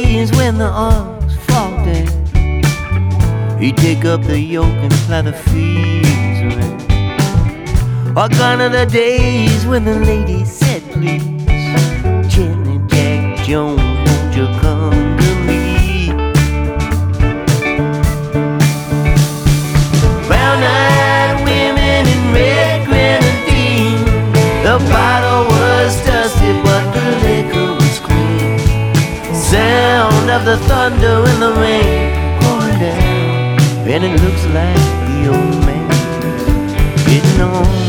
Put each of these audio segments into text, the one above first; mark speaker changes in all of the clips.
Speaker 1: days when the ox fall down. He'd take up the yoke and plow the fields around. Or gone are the days when the lady said, please, Jenny Jack Jones, won't you come to me? Brown-eyed women in red grenadine. The bottle was dusty, but the liquor was clean. Sound of the thunder and the rain pouring down, and it looks like the old man's getting on.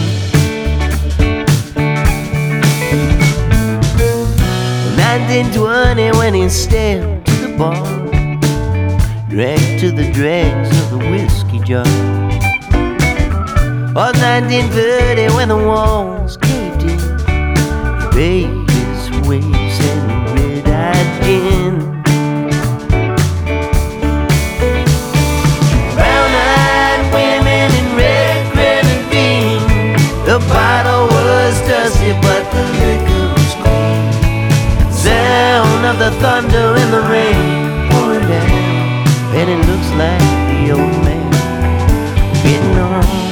Speaker 1: 1920 when he stepped to the bar, drank to the dregs of the whiskey jar. Or 1930 when the walls caved in, Vegas waves and red-eyed gin. Brown-eyed women in red grenadine. The bottle was dusty, but the liquor was clean. Sound of the thunder and the rain pouring down, and it looks like the old man getting on.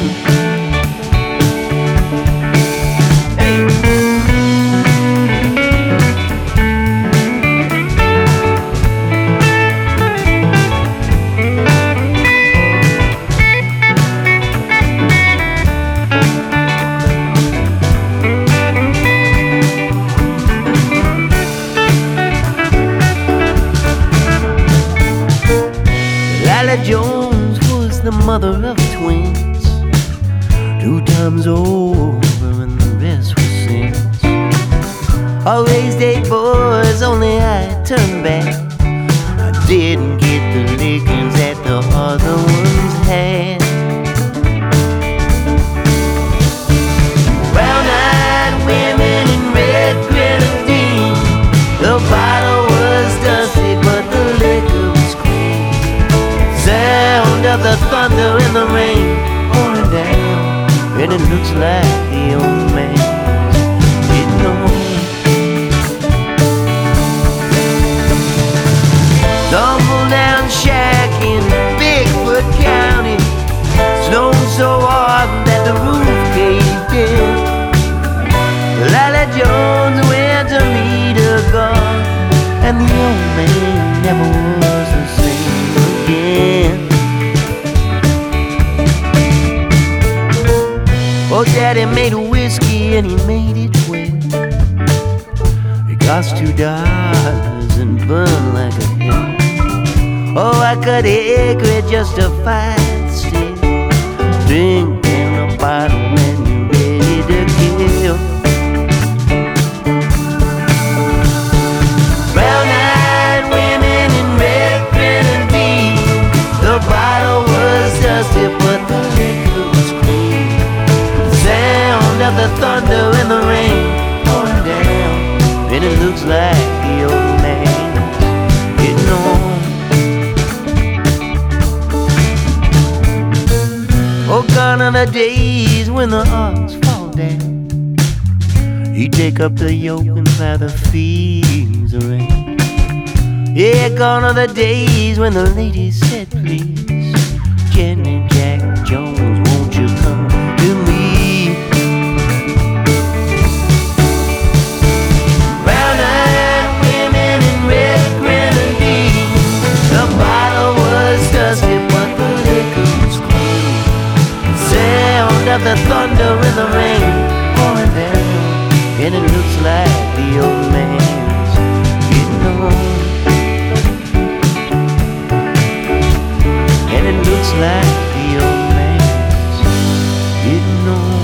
Speaker 1: Lila Jones was the mother of twins, 2 times over and the rest was sins. I raised 8 boys, only I turned back. I didn't get the lickings that the other ones had. Brown-eyed women in red grenadine. The bottle was dusty, but the liquor was clean. Sound of the thunder and the rain pouring down, and it looks like the old man's getting on. Tumble down shack in Bigfoot County, snowed so hard that the roof caved in. Lila Jones went to meet her God, and the old man never was the same again. Oh, Daddy made a whiskey and he made it well. It cost $2 and burned like a hell. Oh, I cut hickory just to fight still. Drink down a bottle and you're ready to kill. Brown-eyed women in red grenadine. The bottle was dusty, but the liquor was clean. Sound of the thunder and the rain pouring down, and it looks like the old man's getting on. Oh, gone are the days when the ox fall down. He'd take up the yoke and plow the fields around. Yeah, gone are the days when the lady said, please, Jenny Jack Jones, won't you come to me? Brown-eyed women in red grenadine. The bottle was dusty, but the liquor was clean. Sound of the thunder and the rain pouring down, and it looks like the old man's getting on. And it looks like the old man's getting on.